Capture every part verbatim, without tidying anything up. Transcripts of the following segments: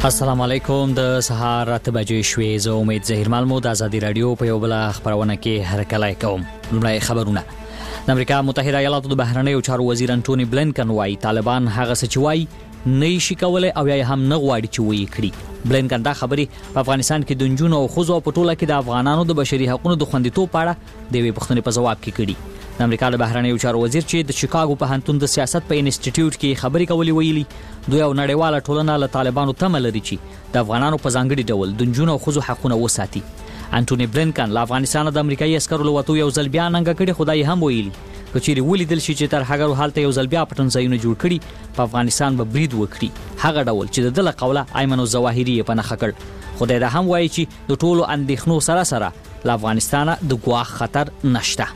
السلام علیکم. د سهار اته بجې شوې. زه امید زهیر ملمو د ازادي رادیو په یو بل خبرونه کې هرکلی کوم. لومړی خبرونه. د امریکا متحده ایالاتو د بهرنیو چارو وزیر انټونی بلینکن وايي طالبان هغه څه چې وايي نه شي کولای او یا هم نه غواړي چې وایي کړي. بلینکن دا خبرې په افغانستان کې د نجونو او ښځو په ټوله کې د افغانانو د بشري حقوقو د خوندیتوب په اړه د یوې پوښتنې په جواب کې کړي. د امریکا د بهرنیو چارو وزیر چې د شیکاګو پوهنتون د سیاست په انسټیټیوټ کې خبرې کولې ویلي دوی او نړیواله ټولنه له طالبانو تمه لري چې د افغانانو په ځانګړي ډول د نجونو او ښځو حقونه وساتي. انټونی بلینکن له افغانستان د امریکایي عسکرو له وتو یو ځل بیا ننګه کړې، خدای هم ویلي که چیرې ولیدل شي چې تر هغه حالت یو ځل بیا پټنځایونه جوړ کړي په افغانستان به برید وکړي، هغه ډول چې د دله قوله ایمن الظواهري په نخښه کړ. خدای دا هم وایي چې د ټولو اندېښنو سره سره له افغانستان د ګواښ خطر نشته.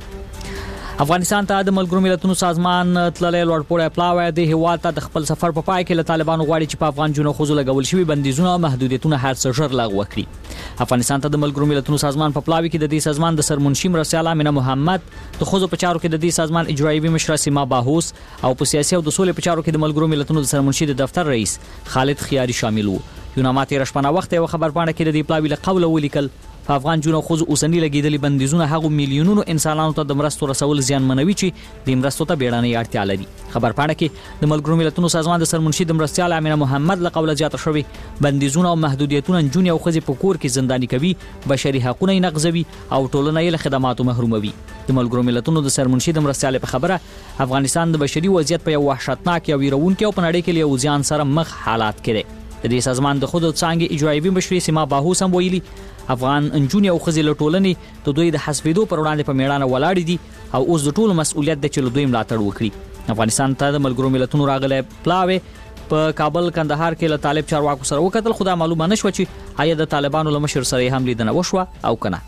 افغانستان ته د ملګرو ملتونو سازمان تللی لوړپوړی پلاوی د هیواد ته د خپل سفر په پای کې له طالبانو غواړي چې په افغان جنو خوځو لګول شوي بندیزونه او محدودیتونه هر څه ژر لغوه کړي. افغانستان ته د ملګرو ملتونو سازمان په پلاوی کې د دې سازمان د سرمنشي مرستیال امینه محمد، د خوځو په چارو کې د دې سازمان اجرایي مشره سیما باهوس او په سیاسي او د سولې په چارو کې د ملګرو ملتونو د سرمنشي د دفتر رئیس خالد خیاري شامل وو. یوناما تیر شپه وخت یو خبر پاڼه کې د دې پلاوی له قوله ولیکل په افغان جنو خوځو اوسنی لګیدلي بندیزونه هغه میلیونونو انسانانو ته د مرستو رسول زیان منوي چې د مرستو ته بیړنۍ اړتیا لري. خبر پاڼه کې د ملګرو ملتونو سازمان د سرمنشي د مرستیال امینه محمد له قوله زیاته شوی بندیزونه او محدودیتونه جنونی او ښځې په کور کې زنداني کوي، بشري حقوقونه یې نقضوي او ټولنه یې له خدماتو محروموي. د ملګرو ملتونو د سرمنشي د مرستیال په خبره افغانستان د بشري وضعیت په یو وحشتناک او ویرونکي او په نړۍ کې له ځان سره مخ حالات کې د دې سازمان د خود څنګه اجرایي مشري سیما باهوس هم ویلي افغان انجونی او خزي له ټولنې ته دوی د حسابېدو پر وړاندې په میړانه ولاړ دي او اوس د ټولو مسؤلیت د چلو دوی ملاتړ وکړي. افغانستان ته د ملګرو ملتونو راغله پلاوی په کابل کندهار کې له طالب چارواکو سره وکتل، خو دا معلومه نشو چې آیا د طالبانو له مشر سره هم لیدنه وشوه او کنه.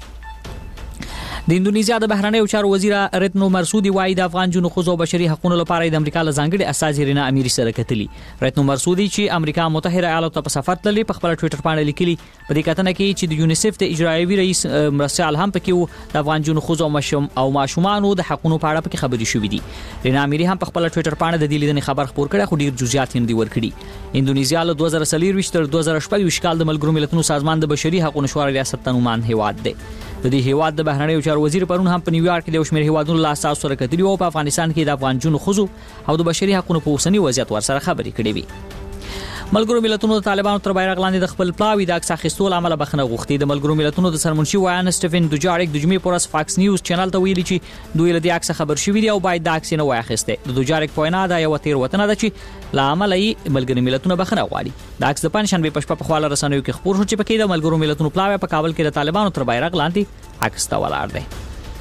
د اندونیزیا د بهرنیو چارو وزیر رتنو مرسودي وايي د افغان جنو خوځو بشري حقوقو لپاره د امریکا له ځانګړي اساس رینا اميري سره کتلي. رتنو مرسودي چې امریکا متحده ایالاتو په سفر تللی په خپل ټوئیټر باندې لیکلي په دې کتنه کې چې د یونیسف د اجرایي رئیس مرسال هم پکې وو د افغان جنو خوځو مشم او ماشومان د حقوقو په اړه پکې خبري شوې دي. رینا اميري هم په خپل ټوئیټر باندې د دې لیدنې خبر خبر کړه، خو ډیر جزئیات یې نه ورکړي. اندونیزیا له دوه زره څلور تر دوه زره شپږ کال د ملګرو ملتونو سازمان د بشري حقوقو شورا ریاست تنومان هیواد دی. د دې هیواد د بهرنیو چارو وزیر پرون هم په نیویارک کې د شمیر هیوادونو له اساس سره کتلی او په افغانستان کې د افغان جنو خوځو او د بشري حقوقو په اوسنی وضعیت ورسره خبرې کړې وي. ملګرو ملتونو د طالبانو تر بیرغ لاندې د خپل پلاوی د عکس اخیستلو عمله بخنه غوښتي. د ملګرو ملتونو د سرمنشي وایان سټیفن دوجاریک د جمعې پورس فاکس نیوز چینل ته ویلي چې دوی له دې عکس خبر شوي دي او باید د عکس نه واخیسته. د دوجاریک په وینا دا یو تیر وطن ده چې لا عمله یې ملګرو ملتونو بخنه غواړي. د عکس د پنځشنبه په شپه په خواله رسنیو کې خبر شو چې پکې د ملګرو ملتونو پلاوی په کابل کې د طالبانو تر بیرغ لاندې عکس تا ولاړ دی.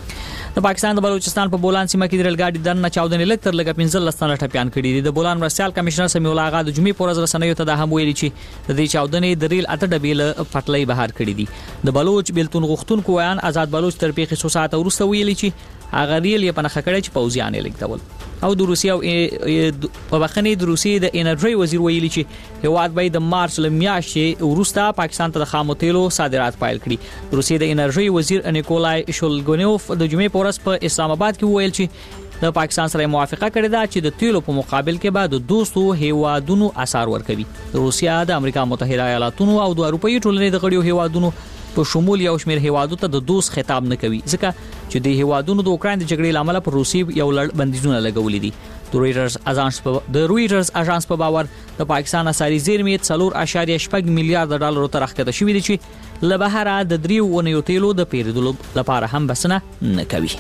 د پاکستان د بلوچستان په بولان سیمه کې د ریل ګاډي دننه چاودنې لږ تر لږه پنځه لس تنه ټپیان کړي دي. د بولان مرستیال کمشنر سمیع الله آغا د جمعې په ورځ رسنیو ته دا هم ویلي چې د دې چاودنې د ریل اته ډبې له پټلۍ بهر کړي دي. د بلوچ بیلتون غوښتونکو ویان آزاد بلوچ تر پیښې څو ساعته وروسته ویلي چې هغه ریل یې په نښه کړی چې پوځیان یې لیږدول. او د روسیې او په بخنې د روسیې د انرژي وزیر ویلي چې هیواد به د مارچ له میاشتې وروسته پاکستان ته د خامو تیلو صادرات پیل کړي. روسیې د انرژي وزیر نیکولای شولګونوف د جمعې په ورځ په اسلام آباد کې ویل چې د پاکستان سره موافقه کړې ده چې د تیلو په مقابل کې به د دوستو هیوادونو اثر ورکوي. روسیا د امریکا متحده ایالاتونو او د اروپאי ټولنې د غړیو هیوادونو په شمول یو شمېر هیوادو ته د دوست خطاب نه کوي ځکه چې د هیوادونو د اوکرين د جګړې لامل پر روسي یو لړ بندیزونه لګولې دي. د رويټرز اژانس په د رويټرز اژانس په باور د پاکستان اساري زیرمې څلور اعشاریه شپږ میلیارډ ډالر ته راکته شوې دي چې له بهره د دریو ونیو تیلو د پیریدلو لپاره هم بسنه نه کوي.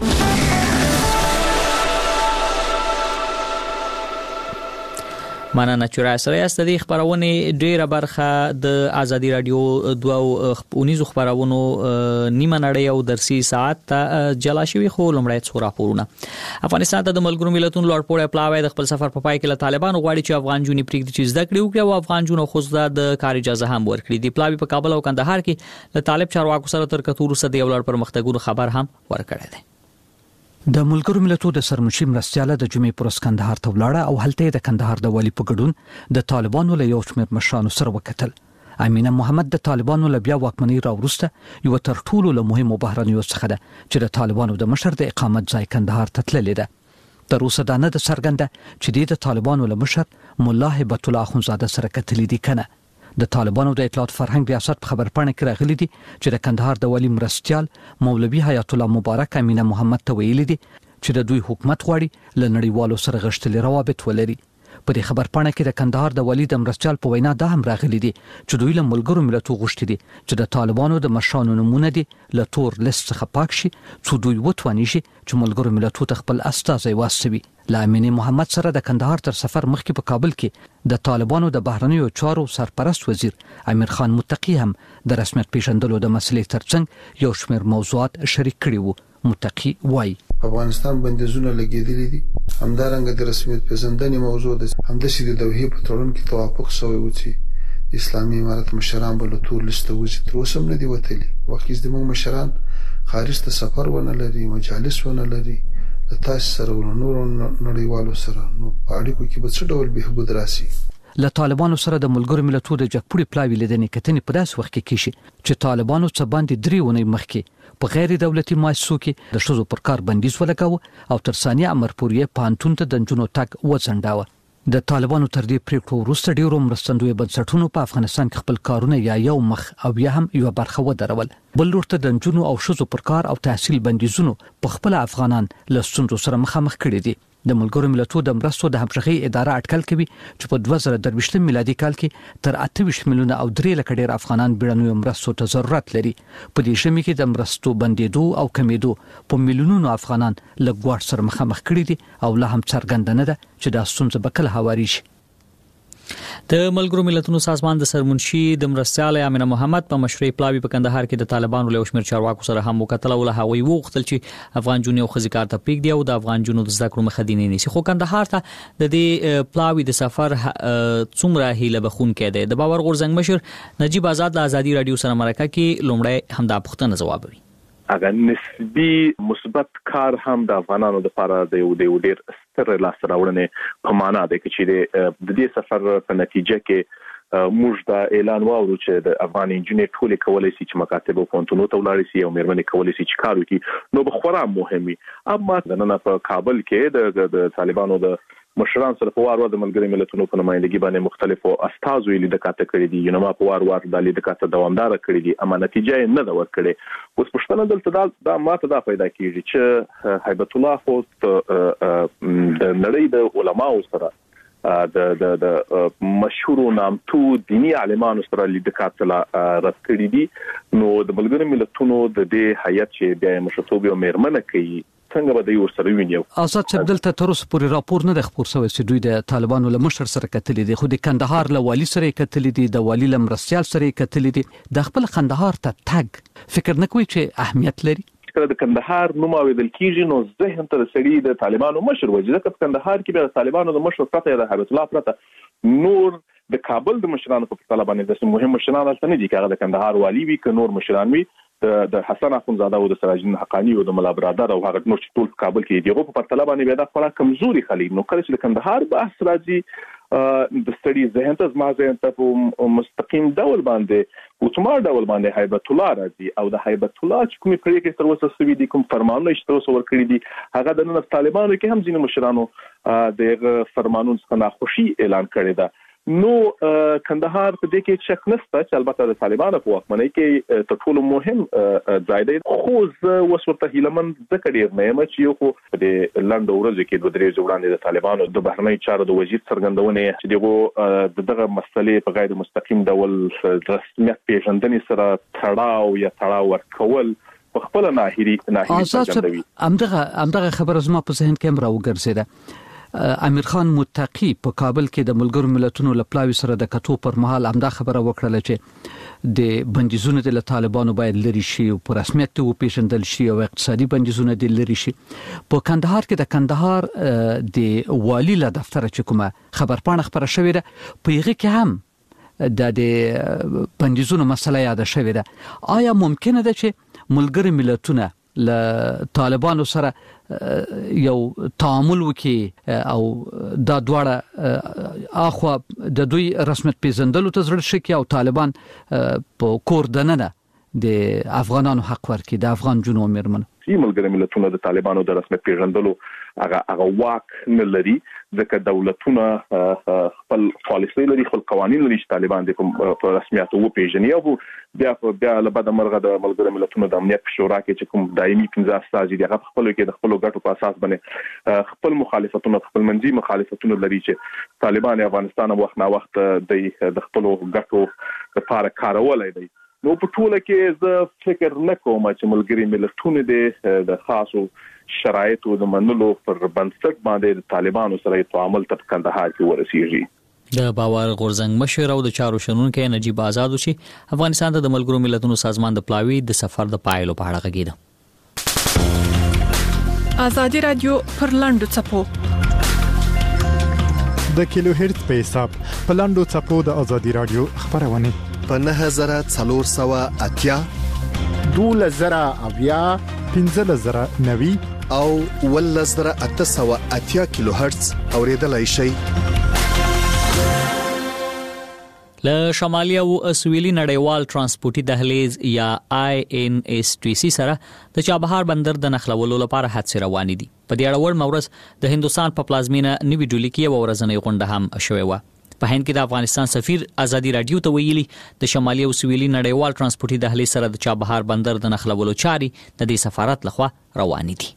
مننه چې را سره یاست. د خبرونه ډیره برخه د ازادي رادیو دوه اونیزو خبرونو نیمه نړۍ او درسي ساعت ته جلا شوی خو لمړی څو راپورونه. افغانستان ته د ملګرو ملتونو لوړپوړی پلاوی د خپل سفر په پای کې له طالبانو غواړي چې افغان جونی پریږدي چې زده کړي وکړي او افغان جونو خوځدا د کار اجازه هم ورکړي. د پلاوی په کابل او کندهار کې له طالب چارواکو سره تر کتور سره د یو لړ پرمختګونو خبر هم ورکړی دی. د ملګرو ملتونو د سرمنشي مرستیال د جمعې پر ورځ کندهار ته ولاړه او هلته د کندهار د والی په ګډون د طالبانو له یو شمېر مشرانو سره وکتل. امینه محمد د طالبانو له بیا واکمنۍ راوروسته یو تر ټولو له مهمو بهرنیو څخه ده چې د طالبانو د مشر د اقامت ځای کندهار ته تللې ده. تر اوسه دا نه د څرګنده چې د طالبانو له مشر مولا هبت الله اخونزاده سره کتلې دي کنه. د طالبانو د اطلاعات فرهنګ ریاست په خبرپاڼه کې راغلي دي چې د کندهار د والي مرستيال مولوي حیات الله مبارک امینه محمد ته ویلي دي چې د دوی حکومت غواړي ل نړیوالو سره غښتلي روابط ولري. په دې خبرپاڼه کې د کندهار د والي د مرستيال په وینا دا هم راغلي دي چې دوی له ملګرو ملتونو غوښتي دي چې د طالبانو د مشرانو نمونه دي له تور لیست څخه پاک شي څو دوی وتواني شي چې ملګرو ملتونو ته خپل استازي واستوي. لامین محمد سره د کندهار تر سفر مخکې په کابل کې د طالبانو د بهرنیو چارو سرپرست وزیر امیر خان متقی هم د رسمیت پیژندلو د مسلې ترڅنګ یو شمېر موضوعات شریک کړي وو. متقی وای افغانستان بندیزونه لګیدلې دي، همدارنګه د رسمیت پیژندنې موضوع د همداسې د دوحې په تړون کې توافق شوی و چې اسلامي امارت مشران به له تور لیسته وځي. تر اوسه هم نه دي وتلي. وخت زموږ مشران خارج ته سفر ونه لري، مجالس ونه لري، د تاسو سره ول نور نړیوالو سره نو په اړیکو کې به څه ډول بهبود راسي. له طالبانو سره د ملګرو ملتونو د جګپوړي پلاوی لیدنې کتنې په داس وخت کې کیشي چې طالبانو څه باندې درې ونې مخکې په غیر دولتي مؤسسو کې د شذو پر کار بندیز ولګاوه او تر ثانیه امر پورې پانتون ته د جنونو تک وڅنډاوه. د طالبانو تر دې پریکړو وروسته ډیرو مرستندوی بنسټونو په افغانستان کې خپل کارونه یا یو مخ او یا هم یو برخه ودرول. بل ورته د جنونو او شذو پر کار او تحصیل بندیزونو په خپل افغانان له ستونزو سره مخامخ کړي دي. د ملګرو ملتونو د مرستو د همغږي اداره اټکل کوي چې په دوه زره درویشت میلادي کال کې تر اته ویشت میلیونه او درې لک ډیر افغانان بیړنیو مرستو ته ضرورت لري. په دې شمه کې د مرستو بندیدو او کمیدو په میلیونونو افغانان له ګواښ سره مخامخ کړي دي او لا هم څرګنده نه ده چې دا ستونزه به کله هواري شي. د ملګرو ملتونو سازمان د سرمنشي د مرستيال امینه محمد په مشرۍ پلاوی په کندهار کې د طالبانو له شمیر چارواکو سره هم وکتل او له هغوی وغوښتل چې افغان جنونو خزي کار ته پریږدي او د افغان جنونو د زده کړو مخه دي نه نيسي. خو کندهار ته د دې پلاوی د سفر څومره هیله بخون کېده. د باور غورزنګ مشر نجیب آزاد له ازادي رادیو سره مرکه کې لومړی هم د پښتنه جوابوي. اگر نسبی مثبت کار هم د افغانانو لپاره د یو ډیر ستر لاس راوړنې په معنا ده چې د دې سفر په نتیجه کې موږ د اعلان واورو چې د افغان انجینر ټول کولای شي چې مکاتب او پونتونو ته ولاړ شي او مېرمنې کولای شي چې کار وکړي. نو بخورا مهمي اما د نن په کابل کې د طالبانو د مشران سره په وار وار د ملګري ملتونو په نمائندګي باندې مختلفو استازو یې لیدکاته کړې دي، یو نو په وار وار د لیدکاته دوامدار کړې دي، اما نتیجه یې نه دا ورکړې. اوس پښتنه دلته دا ماته دا پیدا کیږي چې هیبت الله خو د نړۍ د علماو سره د د د مشهور نامتو دینی عالمانو سره لیدکاته رد کړې دي. نو د ملګري ملتونو د دې هیئت چې د مشرتوب او مېرمنه کوي څنګه به د یو سره ویني. آزاد چې دلته تر اوسه پورې راپور نه د خبر شوی چې دوی د طالبانو له مشر سره کتلې دي، خو د کندهار له والی سره کتلې دي، د والی له مرستيال سره کتلې دي. د خپل کندهار ته تګ فکر نه کوي چې اهمیت لري؟ کله د کندهار نوم اوریدل کیږي نو ذهن ته سړي د طالبانو مشر وځي. ځکه په کندهار کې د طالبانو د مشر پرته د هیبت الله پرته نور د کابل د مشرانو په پرتله باندې د مهم مشران راځي نه دي. کله د کندهار والی وي ک نور مشران وي د حسن اخونزاده او د سراج الدین حقانی او د ملا برادر او هغه نور چې ټول کابل کې دیغه په پرتله باندې بیا د خپل کمزوري خلی. نو کله چې د کندهار بحث راځي د ستړي ذهن ته زما ذهن ته په مستقیم ډول باندې اوتومات ډول باندې هیبت الله راځي او د هیبت الله چې کومې پریکړې تر اوسه سوي دي، کوم فرمانونه چې تر اوسه ورکړي دي، هغه د نن طالبانو کې هم ځینې مشرانو د فرمانونو څخه ناخوشي اعلان کړی ده. نو کندهار په دې کې شک نشته چې البته د طالبانو په واکمنۍ کې تر ټولو مهم ځای دی. خو زه اوس ورته هیلمن ځکه ډېر نه یم چې یو خو د لنډو ورځو کې دوه درې وړاندې د طالبانو د بهرنۍ چارو د وزیر څرګندونې چې دغه دغه مسلې په غیر مستقیم ډول رسمیت پیژندنې سره تړاو یا تړاو ورکول په خپل ناهیري ناهیري څرګندوي. همدغه همدغه خبره زما په ذهن کې هم راوګرځیده. امیر خان متقی په کابل کې د ملګرو ملتونو له پلاوی سره د کتو پر مهال همدا خبره وکړه چې د بندیزونو د طالبانو باید لري شي او په رسمیت ته وپیژندل شي او اقتصادي بندیزونه د لري شي. په کندهار کې د کندهار د والی له دفتر چې کومه خبرپاڼه خبره شوې ده په هغه کې هم د د بندیزونو مسله یاد شوې ده. آیا ممکنه ده چې ملګري ملتونه له طالبانو سره یو تعامل وکي او دا دواړه اخو د دوی رسمیت پیژندلو ته ضرورت شي او طالبان په کور دننه د افغانانو حق ورکړي د افغان جنو میرمن چې ملګری ملتونه د طالبانو د رسمیت پیژندلو هغه هغه واک نه لري ځکه دولتونه خپل پالیسي لري خپل قوانين لري چې طالبان د کوم په رسمیت او پیژني او بیا بیا له بعد مرغه د ملګری ملتونو د امنیت په شورا کې چې کوم دایمي پنځه استازي دي هغه خپل کې د خپل ګټو په اساس باندې خپل مخالفتونه خپل منځي مخالفتونه لري چې طالبان افغانستان وخت نه وخت د خپل ګټو لپاره کارولای دي. نو په ټوله کې زه فکر نه کوم چې ملګری ملتونه د خاصو شرایطو د منلو پر بنسټ باندې طالبانو سره تعامل تر کندهار کې ورسیږي. د باور غورزنګ مشر او د چارو شنونکو نجیب آزاد چې افغانستان ته د ملګرو ملتونو سازمان د پلاوی د سفر د پایلو په اړه غږیده. ازادي رادیو پر لاندو چپو د کیلو هرتز په حساب په لاندو چپو د ازادي رادیو خبرونه په نه زره څلور سوه اتیا دوله زره اویا پنځه زره نوي او ول زره اته سوه اتیا کیلو هرتز اوریدلای شي. له شمالي او سویلي نړیوال ترانسپورتي دهلیز یا آی ان اس ټي سي سره د چابهار بندر د نخلولو لپاره حادثه روان دي. په دې اړه ور مورز د هندستان په پلازمینه نیوی ډیلی کې یو ورځنی غونډه هم شوې و. په هند کې د افغانستان سفیر ازادي رادیو ته ویلي د شمالي او سویلي نړیوال ترانسپورتي دهلیز سره د چابهار بندر د نخلولو چاري د دې سفارت لخوا روان دي.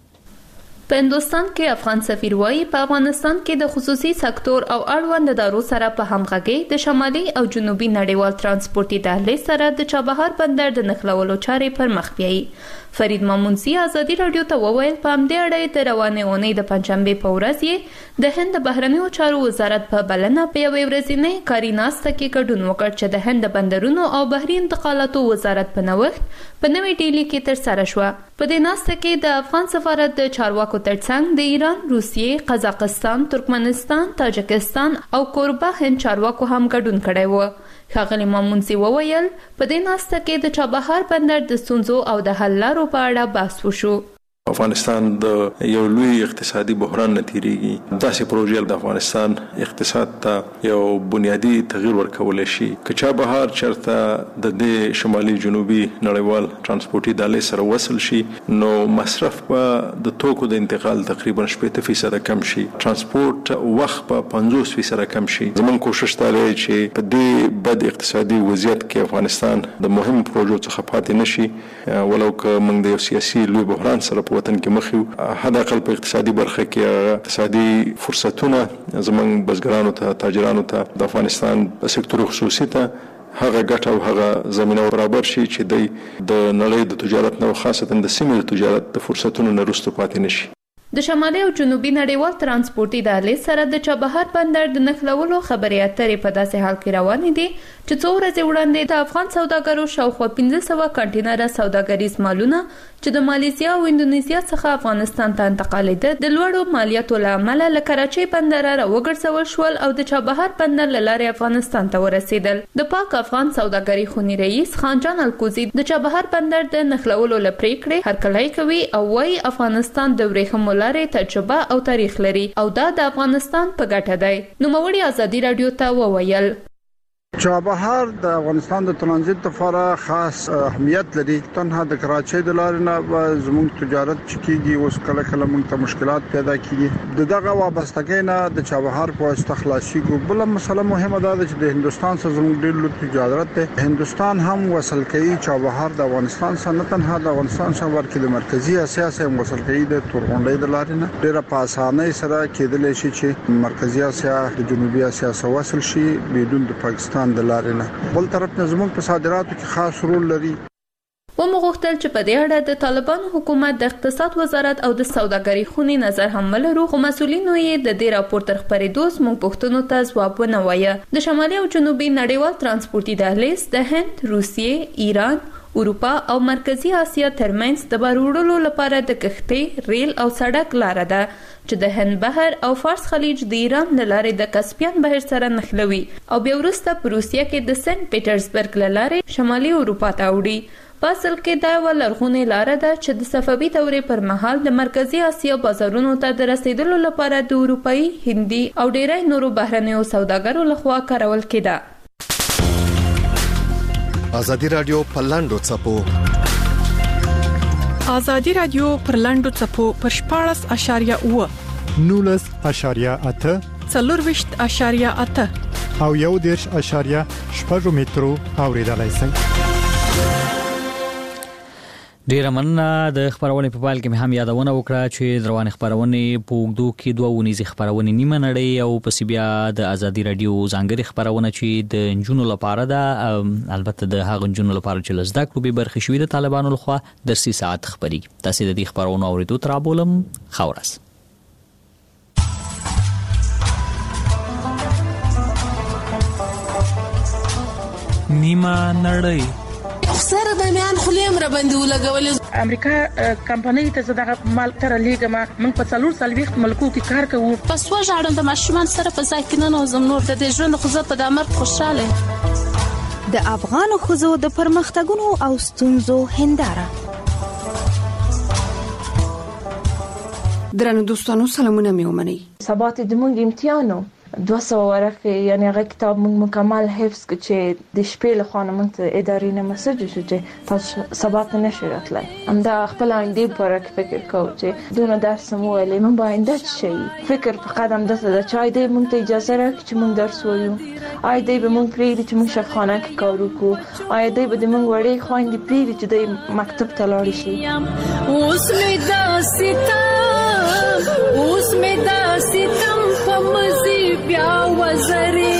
په هندستان کې افغان سفیر وایي په افغانستان کې د خصوصي سکتور او اړوند ادارو سره په همغږي د شمالي او جنوبي نړیوال ترانسپورتي دهلیز سره د چابهار بندر د نخلولو چارې پر مخ بیایي. فرید مامونسی ازادي رادیو ته وویل په همدې اړه د روانې اونۍ د پنځشنبه په ورځ یې د هند بهرنیو چارو وزارت په بلنه په یوې ورځنۍ کاري ناسته کې ګډون وکړ چې د هند بندرونو او بحري انتقالاتو وزارت په نوښت په نوې ډیلی کې ترسره شوه. په دې ناسته کې د افغان سفارت د چارواکو ترڅنګ د ایران، روسیې، قزاقستان، ترکمنستان، تاجکستان او کوربه هند چارواکو هم ګډون کړی و. ښاغلي مامونسی وویل په دې ناسته کې د چابهار بندر د ستونزو او د حل لارو په اړه بحث وشو. افغانستان د یو لوی اقتصادي بحران نتیریږي. داسې پروژې د افغانستان اقتصاد ته یو بنیادی تغییر ورکول شي. که چابهار چرته د دې شمالي جنوبي نړیوال ترانسپورتي دهلیز سره وصل شي نو مصرف په د توکو د انتقال تقریبا شپږ فیصد کم شي. ترانسپورت وخت په پنځوس فیصد کم شي. زموږ کوشش دا دی چې په دې بد اقتصادي وضعیت کې افغانستان د مهم پروژو څخه پاتې نشي ولو که موږ د یو سیاسي لوی بحران سره په وطن کې مخ حد اقل په اقتصادي برخه کې اقتصادي فرصتونه زموږ بزګرانو ته تاجرانو ته د افغانستان په سکتور خصوصي ته هغه ګټه او هغه زمينه برابر شي چې د نړۍ د تجارت نو خاصتا د سیمې د تجارت د فرصتونو نه رسټو پاتې نشي. د شمالي او جنوبي نړیوال ترانسپورتي دهلیز سره د چابهار بندر د نښلولو خبرې اترې په داسې حال کې روانې دي چې څو ورځې وړاندې د افغان سوداګرو شاوخوا پنځه سوه کنټینره سوداګریز مالونه چې د مالیزیا او اندونیزیا څخه افغانستان ته انتقالېده د لوړو مالیاتو له امله له کراچۍ بندره راوګرځول شول او د چابهار بندر له لارې افغانستان ته ورسېدل. د پاک افغان سوداګري خونی رئیس خانجان الکوزي د چابهار بندر د نښلولو له پریکړې هرکلی کوي او وايي افغانستان د ورېښمو لارې تجربه او تاریخ لري او دا د افغانستان په ګټه دی. نوموړي ازادي رادیو ته وویل چابهار د افغانستان د ترانزیت لپاره خاص اهمیت لري. تنها د کراچۍ د لارې نه زموږ تجارت چکیږي اوس کله کله موږ ته مشکلات پیدا کیږي. د دغه وابستګۍ نه د چابهار په واسطه خلاصيږي. بل مسله مهمه ده چې د هندستان سره زموږ ډېر لوی تجارت دی. هندستان هم وصل کوي چابهار د افغانستان سره، نه تنها د افغانستان سره بلکې د مرکزی اسیا سره وصل کوي د تورغونډۍ د لارې نه. ډېر په اسانۍ سره کېدلی شي چې مرکزی اسیا د جنوبي اسیا سره وصل شي بدون د پاکستان د لارې نه. بل طرف نه زموږ په صادراتو کې خاص رول لري. و مغوښتل چې په دې اړه د طالبانو حکومت د اقتصاد وزارت او د سوداګرۍ خونې نظر هم ولرو، خو مسؤلینو یې د دې راپور تر خپرېدو زموږ پوښتنو ته ځواب ونه وایه. د شمالي او جنوبي نړیوال ترانسپورتي دهلیز د هند، روسیې، ایران، اروپا او مرکزی اسیا ترمنځ د بار وړلو لپاره د کښتۍ، ریل او سړک لاره ده چې د هند بحر او فارس خلیج د ایران له لارې د کسپین بحر سره نښلوي او بیا وروسته په روسیه کې د سنت پیټرزبرګ له لارې شمالي اروپا ته وړي. په اصل کې دا یوه لرغونې لاره ده چې د صفوي دورې پر مهال د مرکزي اسیا بازارونو ته د رسیدلو لپاره د اروپایي، هندي او ډیری نورو بهرنیو سوداګرو لخوا کارول کېده. ازادي رادیو په لاندو چپو ازادي رادیو پر لاندو چپو پر شپاړس اشاریه اوه نولس اشاریه اته څلور وشت اشاریه اته او یو دیرش اشاریه شپږ مترو اوریدلای شئ. ډیر مننه. د خبرونې په پال کې مې هم یادونه وکړه چې دروازه خبرونه په وګدو کې دوه ونیزي خبرونه نیمه نړۍ او پس بیا د ازادي رادیو ځانګړي خبرونه چې د انجونو لپاره ده، البته د هغه انجونو لپاره چې لزدا کلوبي برخه شوې د طالبانو لخوا درسي ساعت خبري تاسو د دې خبرونو اوریدو ترابولم خورس نیمه نړۍ سره د میان خلیم را باندې ولګول. امریکا کمپنۍ ته زداغه مال تر لیګما من په څلور سال وخت ملکو کې کار کوو. پس وژاړم د ماشومان سره په ځای کې نه نوزم نور د دې ژوند خو زه په د امر خوشاله. د افغان خوځو د پرمختګونو او ستونزو هنداره. درنو دوستانو سلامونه مې ومنئ. ثبات د مونږ امتحانو دو سوه ورقه یعنی هغه کتاب موږ مکمل حفظ کړ چې د شپې له خوا موږ ته ادارې نه مسج شو چې تاسو سبات نشئ راتلای. همدا خپل اندې پر فکر کو چې دونه درس مو ولې موږ باندې شي فکر په قدم دته د چای دی موږ ته اجازه راکړي چې موږ درس وایو. آی دی به موږ پریږدي چې موږ شفخانه کې کار وکړو. آی دی به موږ وړي خويندې پریږدي چې د مکتب ته لاړ شي. اوس مې دا ستم اوس مې دا ستم په مزي بیا وزري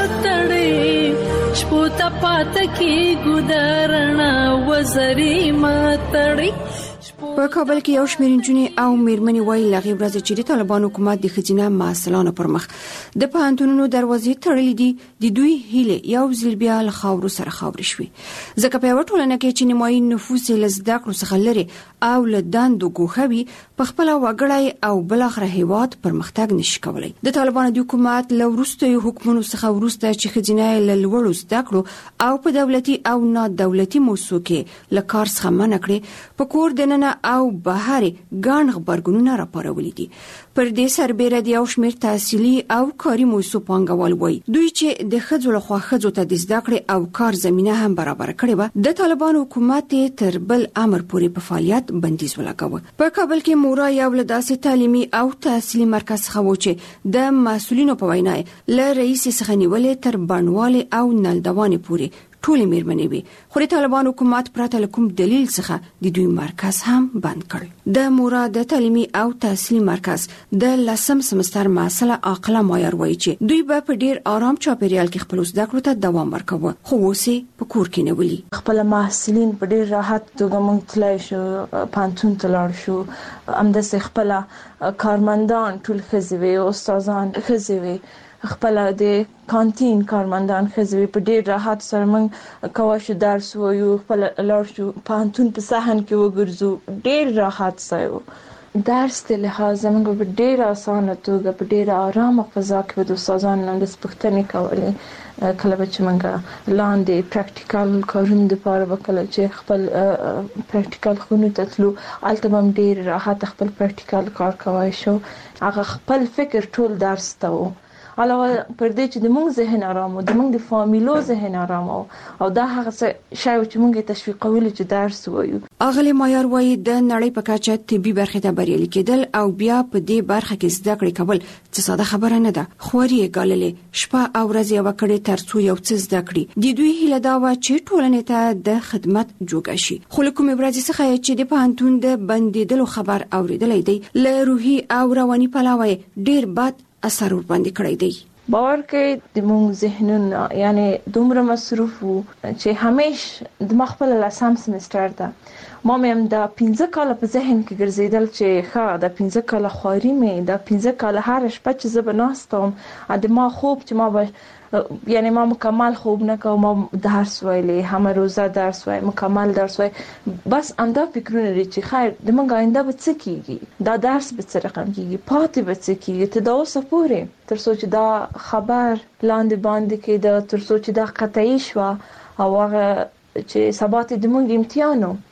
متړي شپو ته پات کی ګدارنا وزري متړي. په کابل کې یو شمېر نجونې او میرمنې وایي لغې ورځې چې د طالبان حکومت د ښځینه محصلانو پر مخ د پوهنتونونو دروازې تړلې دي د دوی هیله یو ځل بیا له خاورو سره خاورې شوې. ځکه په یوه ټولنه کې چې نیمایي نفوس یې له زده کړو څخه لرې او له دندو ګوښه وي په خپله وګړی او بالاخره هېواد پرمختګ نشي کولی. د طالبانو د حکومت له وروستیو حکمونو څخه وروسته چې ښځینه یې له لوړو زده کړو او په دولتي او نه دولتي موسسو کې له کار څخه منع کړې په کور دننه او بهر ګڼ غبرګونونه راپارولي دي. پر دې سربېره د یو شمېر تحصیلي او کاري موسسو پانګوال وایي دوی چې د ښځو لخوا ښځو ته د زده کړې او کار زمینه هم برابر کړې وه د طالبانو حکومت تر بل امر پورې په فعالیت بندیز ولګاوه. په کابل کې مورا یو له داسې تعلیمي او تحصیلي مرکز څخه و چې د مسؤلینو په وینا له رئیس څخه نیولې تر بڼوالې او نلدوانې پورې ټولې میرمنې وي. خو د طالبان حکومت پرته له کوم دلیل څخه د دوی مرکز هم بند کړ. د مورا د تعلیمي او تحصیلي مرکز د لسم سمستر محصله عاقله مایر وایي چې دوی به په ډیر آرام چاپیریال کې خپل زده کړو ته دوام ورکوي خو اوس په کور کې نه ولي. خپل محصلین په ډیر راحت توګه مونږ تلای شو پانتون تلار شو همداسې خپل کارمندان ټول ښځې وي استادان ښځې وي خپل د کانتین کارمندان ښځې په ډیر راحت سره موږ کوای شو درس وایو خپل لاړ شو پانتون په صحن کې وګرځو ډیر راحت سره درس ته لحاظ موږ په ډیر اسانه توګه په ډیر آرامه فضا کې د استادانو نن د پښتنې کولې کله چې موږ لاندې پریکټیکل کارونه د پاره وکړل چې خپل پریکټیکل خونو ته تلو البته هم ډیر راحت خپل پریکټیکل کار کوای شو هغه خپل فکر ټول درس ته و علاوه پر دې چې د موږ ذهن آرام او د موږ د فامیلو ذهن آرام او دا هغه څه شی چې موږ تشویقول چې درس وایو. اغلی مایر وایي د نړۍ په کچه طبي برخه ته بریالي کېدل او بیا په دې برخه کې زده کړې کول څه ساده خبره نه ده. خوري ګاللې شپه او ورځ یو کړي ترڅو یو څه زده کړي. د دوی هیله دا و چې ټولنې ته د خدمت جوګه شي. خو له کومې ورځې څخه چې د پوهنتون د بندیدلو خبر اوریدلې دی له روحي او رواني پلوه ډیر بد اثر ور باندې کړی دی. باور کې د مونږ ذهنونه یعنی دومره مصروف وو چې همیش د مخبل لسم سمستر ده ما مې د پنځه کال په ذهن کې ګرځیدل چې ښه د پنځه کال خوري مې د پنځه کال هر شپه چې زه بناستم ا د ما خوب چې ما به یعنی ما مکمل خوب نه کوم درس ویلې همه روزه درس وای مکمل درس وای بس انده فکرونه لري چې خیر د منګ آینده به څه کیږي دا درس به څه رقم کیږي پاتې به څه کیږي ته دا اوسه پورې تر څو چې دا خبر لاندې باندې کې دا تر څو چې دا قطعي شو او هغه چې ثبات د مونږ امتحانو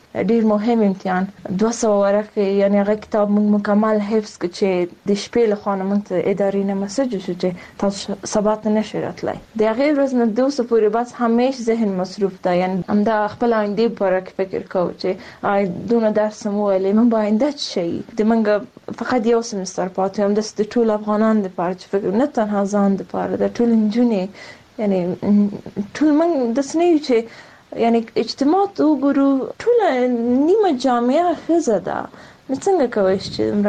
ډیر مهم امتحان دوه سوه ورقه یعنی هغه کتاب موږ مکمل حفظ کړ چې د شپې له خوا موږ ته ادارې نه مسج شو چې تاسو سبا ته نشئ راتلای د هغه ورځ نه دوه سوه پورې بس همیش ذهن مصروف ده یعنی همدا خپل آینده پر فکر کوو چې آی دونه درس مو ولې موږ باید شي د موږ فقط یو سمستر پاتې هم د ټول افغانان لپاره چې فکر نه تنها ځان لپاره د ټول انجونې یعنی ټول موږ د سنې چې یعنی اجتماعات وګورو ټول نیمه جامعه خزه ده نو څنګه کوي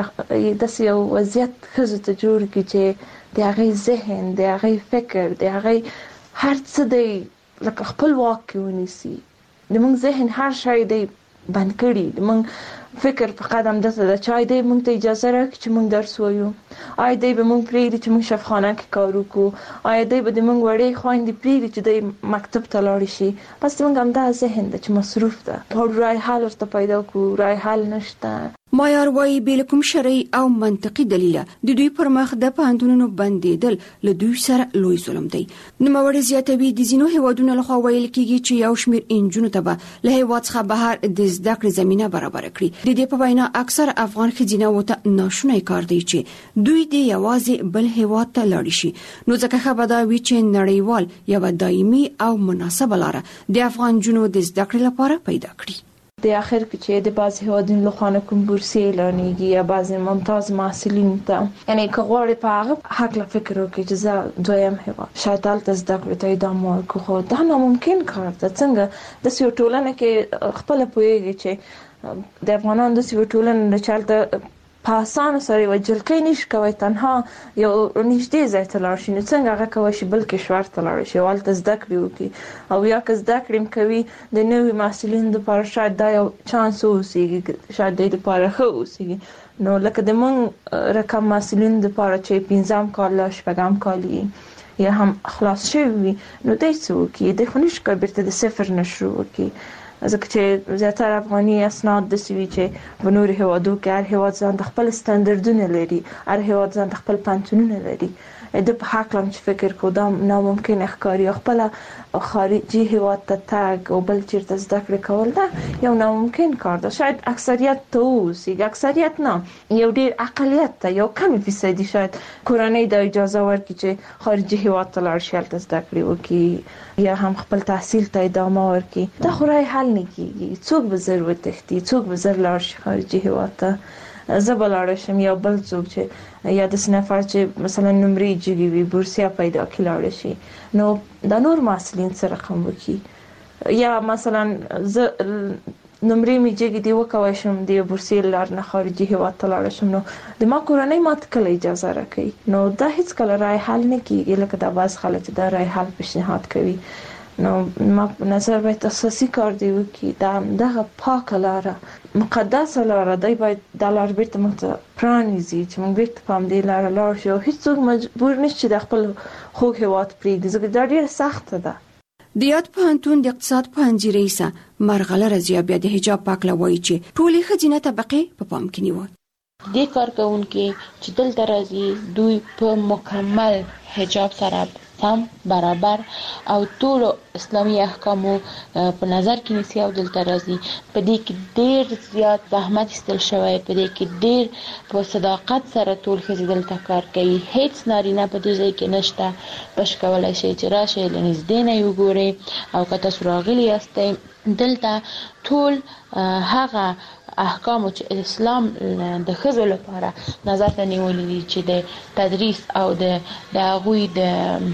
چې د یو وضعیت خزه ته جوړ کی چې د هغه ذهن د هغه فکر د هغه هر څه دی لکه خپل واک ونیسي د موږ ذهن هر شی دی بند کړي د موږ فکر په قدم دته د چای دی موږ ته اجازه راکړي چې موږ درس وایو آی دی به موږ پریږدي چې موږ شفخانه کې کار وکړو آی دی به د موږ وړې خويندې پریږدي چې د مکتب ته لاړ شي بس موږ هم دا ذهن د چې مصروف ده هر رای حل ورته پیدا کو رای حل نشته مایار وایي بل کوم شرعي او منطقي دلیل د دوی پر مخ د پاندونو بندیدل له دوی سره لوی ظلم دی نو موري زیاتوي د زینو هوادونو لخوا ویل کیږي چې یو شمیر انجونو ته به له هیواد څخه بهر د زده کړې زمينه برابر کړي د دې په وینا اکثر افغان خځینه وته ناشونای کار دی چې دوی د یوازې بل هیواد ته لاړ شي نو ځکه خبره وی چې نړیوال یو دایمي او مناسبه لار د افغان جنو د زده کړې لپاره پیدا کړي د اخر کې چې د باز هیوادونو له خوا کوم بورسي اعلانېږي یا باز ممتاز محصلین ته یعنی کغوړې په هغه حق له فکر وکړي چې زه دویم هیواد شاید تاسو زده کړې ته ادامه ورکړو خو دا ناممکن کار ده څنګه د سیو ټولنه کې خپل پوهیږي چې د افغانانو د سیو ټولنه د چالت په اسانه سره وجل کې نش کوي تنها یو نږدې ځای ته لاړ شي نو څنګه هغه کوي چې بل کشور ته لاړ شي ولته زده کړې وکړي او یا که زده کړې کوي د نوې محصلینو لپاره شاید دا یو چانس اوسېږي شاید د لپاره ښه اوسېږي نو لکه د مونږ رقم محصلینو لپاره چې پنځم کال لا شپږم کال یا هم خلاص شوی نو دای څه وکړي د خونیش کوي بیرته د صفر نشو وکړي ځکه چې زیاتره افغاني اسناد د سوي چې په نور هیوادو کې هر هیواد ځان د خپل سټانډرډونه لري هر هیواد ځان د خپل پانتونونه لري د په حق لم چې فکر کو دا ناممکن ښکاري خپل خارجي هیواد ته تاګ او بل چیرته زده کړې کول دا یو ناممکن کار ده شاید اکثریت ته اوسي اکثریت نه یو ډیر اقلیت ته یو کم فیصدي شاید کورنۍ د اجازه ورکړي چې خارجي هیواد ته لاړ شي هلته زده کړې وکړي یا هم خپل تحصیل ته ادامه ورکړي دا خو راي حل نه کیږي څوک به زر وتښتي څوک به زر لاړ شي خارجي هیواد ته زبلاړ شم یا بل څوک چې یا د سنفر چې مثلا نمرې جوړي وي بورسیا پیدا کړي شي نو د نور محصلین سره رقم وکي یا مثلا ز نمرې می جګې دی وکوي شم د بورسیا لار نه خارجي هیواد ته لاړ شم نو د ما کورنۍ ماته کله اجازه راکړي نو دا هیڅ کله راي حل نه کیږي لکه دا باز خلک دا راي حل پیشنهاد کوي نو ما نظر باید اساسي کار دی وکي دا دغه پاک لاره مقدسه لاره دی باید د لار بیرته موږ پرانیزي چې موږ بیرته پام دی لاره لاړ شو هیڅوک مجبور نشي د خپل خوږ هیواد پرېږدي ځکه دا ډیره سخته ده د یاد پوهنتون د اقتصاد پوهنځي رئیسه مرغله رضیا بیا د حجاب پاک لوي چې ټولې خځینه طبقه په پام کې نیول د کارکونکو چې دلته راځي دوی په مکمل حجاب سره سم برابر او ټول اسلامي احکامو په نظر کې نیسي او دلته راځي په دې کې ډېر زیات زحمت ایستل شوی په دې کې ډېر په صداقت سره ټول ښځې دلته کار کوي هیڅ نارینه په دې ځای کې نشته بش کولای شي چې راشي له نږدې نه وګوري او که تاسو راغلي یاستئ دلته ټول هغه احکام چې اسلام د ښځو لپاره نظر ته نیولي دي چې د تدریس او د د هغوی د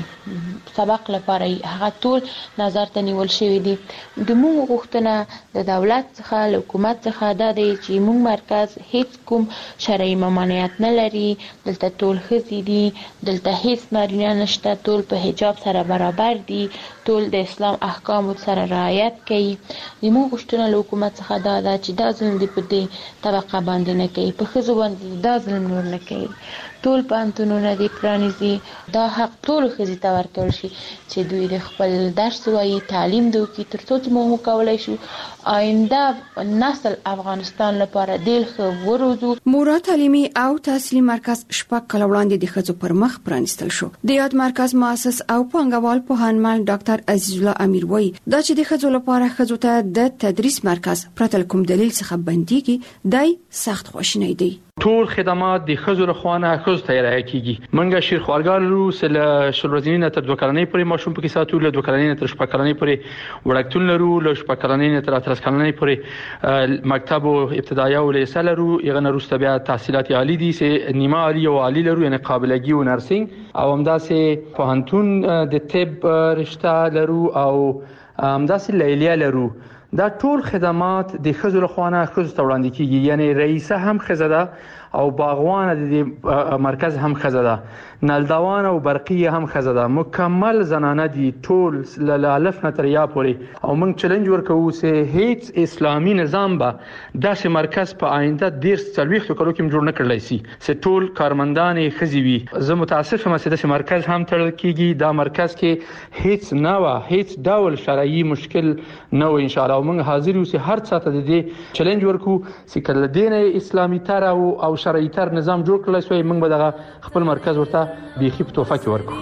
سبق لپاره هغه ټول نظر ته نیول شوي دي د موږ غوښتنه د دولت څخه له حکومت څخه دا دی چې موږ مرکز هیڅ کوم شرعي ممانعت نه لري دلته ټول ښځې دي دلته هیڅ نارینه نشته ټول په حجاب سره برابر دي ټول د اسلام احکامو سره رعایت کوي د موږ غوښتنه له حکومت څخه دا ده چې دا ظلم دی په دې طبقه باندې نه کوي په ښځو باندې دا ظلم نور نه کوي ټول پوهنتونونه دي پرانیزي دا حق ټول ښځې ته ورکړل شي چې دوی د خپل درس وایي تعلیم دوی ترڅو چې موږ کولای شو آینده نسل افغانستان لپاره دیل خو ورودو. مورا تعلیمي او تحصیلي مرکز شپږ کال وړاندې د ښځو پر مخ پرانستل شو. د یاد مرکز مؤسس او پانګوال پوهنمل ډاکټر عزیز الله امیر وایي دا چې د ښځو لپاره ښځو ته د تدریس مرکز پرته کوم دلیل څخه بنديږي دای سخت خواشینی دی. ټول خدمات د ښځو لخوانه ښځو ته ارائه کیږي. منګه شیر خوارګار لرو سل شل ورځې نه تر دوه کلنۍ پورې ماشوم پکې ساتو، له دوه کلنۍ نه تر شپږ کلنۍ پورې وړکتون لرو، له شپږ کلنۍ نه تر اتلس کلنۍ پورې مکتب او ابتدایي او لیسه لرو. یغه نه روسته بیا تحصیلات عالی دي سه نیمه عالی او عالی لرو، یعنی قابلګي او نرسنګ، او همداسې پوهنتون د طب رشته لرو او همداسې لیلیه لرو. دا ټول خدمات د ښځو لخوانه ښځو ته وړاندې کیږي، یعنی رئیسه هم ښځه ده او باغوانه د مرکز هم ښځه ده، نلدوان او برقیه هم ښځه ده. مکمل زنانه دي ټول له الف نه تر یا پورې. او موږ چیلنج ورکوو چې هیڅ اسلامي نظام به داسې مرکز په آینده ډیر څلوېښتو کلو کې جوړ نه کړلی شي چې ټول کارمندان ښځې وي. زه متاسف یم چې داسې مرکز هم تړل کیږي. دا مرکز کې هیڅ نه و هیڅ ډول شرعي مشکل نه و ان شاء الله. موږ حاضر یو چې هر څه ته د دې چیلنج ورکو چې کله دین اسلامي تر او شرعي تر نظام جوړ کړل شوی موږ به دغه خپل مرکز ورته بیخي په توفه کې ورکو.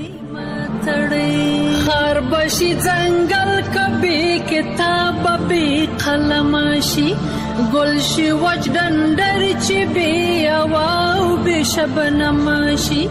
خار بشي ځنګل کبي کتاب به قلم شي ګل شي وجدندر چې به او به شبنم شي.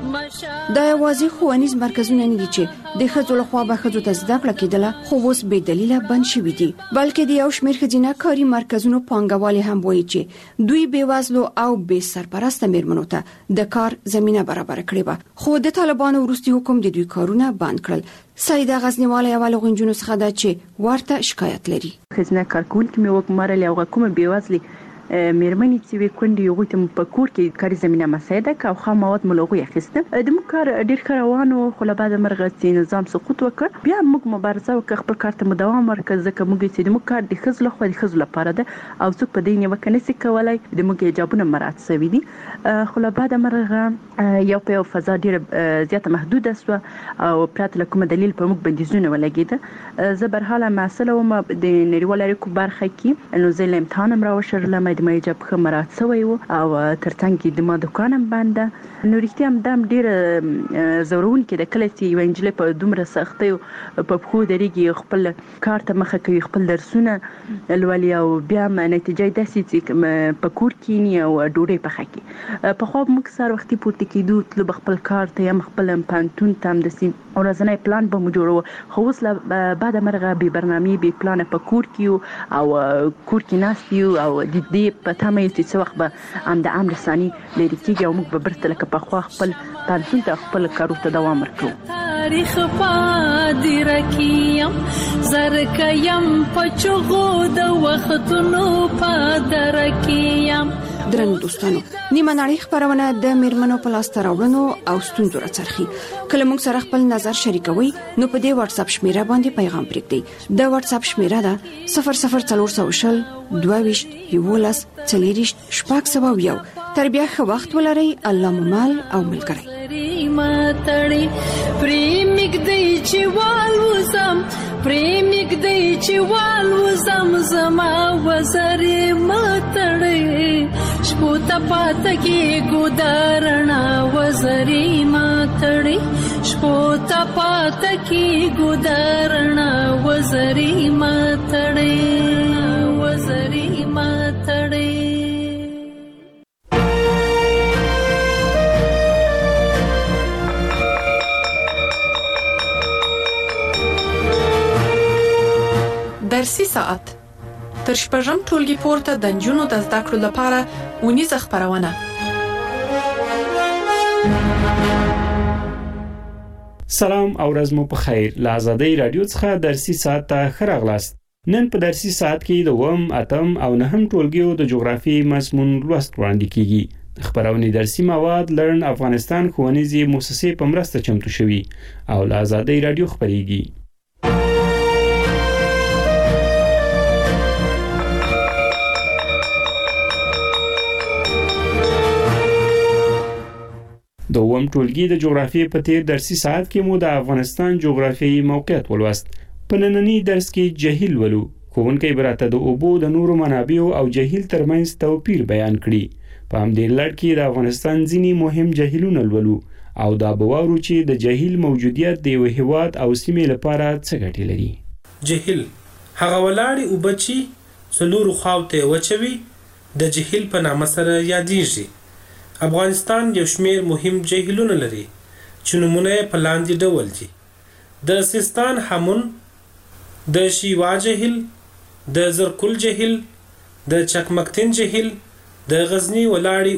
دا یوازې ښوونیز مرکزونه نه دي چې د ښځو لخوا به ښځو ته زده کړه کېدله خو اوس بې دلیله بند شوي دي، بلکې د یو شمېر ښځینه کاري مرکزونو پانګوالې هم وایي چې دوی بې وزلو او بې سرپرسته میرمنو ته د کار زمینه برابره کړې وه. خو د طالبانو وروستي حکم د دوی کارونه بند کړل. سیده غزنیواله یوه له غنجونو څخه ده چې ورته شکایت لري. ښځینه کارکوونکې مې وګمارلې او کومه بې وزلې میرمنې چې وي کونډې هغوی ته په کور کې کاري زمینه مساعده که او خام مواد مو له هغوی اخیسته. د موږ کار ډېر ښه روان و، خو له بعده مرغه چې نظام سقوط وکړ بیا موږ مبارزه وکړه خپل کار ته مو دوام ورکړ، ځکه موږ چې د موږ کار د ښځو لخوا د ښځو لپاره ده او څوک په دې نیوکه نشي کولی. د موږ حجابونه مراعات شوي دي، خو له بعده مرغه یو په یو فضا ډېره زیاته محدوده شوه او پرته له کومه دلیل په موږ بندیزونه ولګېده. زه برحاله محصله وم د نړیوالو اړیکو برخه کې، نو زه له امتحان هم راوشرلم، د ما حجاب ښه مراعات شوی و او ترڅنګ کې د ما دوکان هم بند ده. نو رښتیا هم دا هم ډېره ځورونکې ده کله چې یوه نجلۍ په دومره سختیو په پښو درېږي، خپل کار ته مخه کوي، خپل درسونه لولي او بیا هم نتیجه یې داسې چې په کور کښېني او ډوډۍ پخه کړي. پخوا به موږ سهار وختي پورته کېدو، تلو به خپل کار ته یا خپل پوهنتون ته همداسې ورځنی پلان به مو جوړوو. خو اوس له بعده مرغه بې برنامې بې پلانه په کور کې یو او کور کې ناست یو او د دې په تمه یو چې څه وخت به هم د عام رساني لرې کېږي او موږ به بیرته لکه پخوا خپل پوهنتون ته خپل کارو ته دوام ورکوو. تاریخ پادره کیم زرکیم پچغو د وختونو پادره کیم. درنو دوستانو، نیمه نړۍ خبرونه د میرمنو په لاس ته راوړنو او ستونزو راڅرخي. کله موږ سره خپل نظر شریکوي نو په دې واتس اپ شمیره باندې پیغام پرېږدئ. د واتس اپ شمیره ده صفر صفر څلور سوه شل دوه ویشت یولس څلېرویشت شپږ سوه یو. تر بیا ښه وخت ولرئ. الله مو مل او ملګری. ماتړي پریمګ دی چې والوزم پریمګ دی چې والوزم زما وزرې ماتړي شپو ته پات کې ګودارنا وزرې ماتړي شپو ته پات کې ګودارنا وزرې ماتړي وزرې ماتړي. درسي ساعت تر شپږم ټولګي پورته د نجونو د زده کړو لپاره ونیزه خبرونه. سلام او ورځ مو په خیر. له آزادۍ رادیو څخه درسي ساعت ته ښه راغلاست. نن په درسي ساعت کې د اووم، اتم او نهم ټولګیو د جغرافي مضمون لوست وړاندې کیږي. خبرونه درسي مواد لرن افغانستان ښوونیزې مؤسسې په مرسته چمتو شوي او له آزادۍ رادیو خبريږي. دوم ټولګي د جغرافیې په تیر درسي ساعت کې مو د افغانستان جغرافیایي موقعیت ولوست. په نننی درس کې جهیل ولو. ښوونکی براته د اوبو د نورو منابعو او جهیل ترمنځ توپیر بیان کړي. په همدې لړ کې د افغانستان ځینې مهم جهیلونه لولو او دا به واورو چې د جهیل موجودیت د یو هېواد او سیمې لپاره څه ګټې لري. جهیل هغه ولاړې اوبه چې څلورو خواو ته وچوي د جهیل په نامه سره یادېږي. افغانستان یو شمېر مهم جهیلونه لري چې نومونه یې په لاندې ډول دي: د سیستان هامون، د شیوا جهیل، د زرکل جهیل، د چکمکتین جهیل، د غزنی ولاړې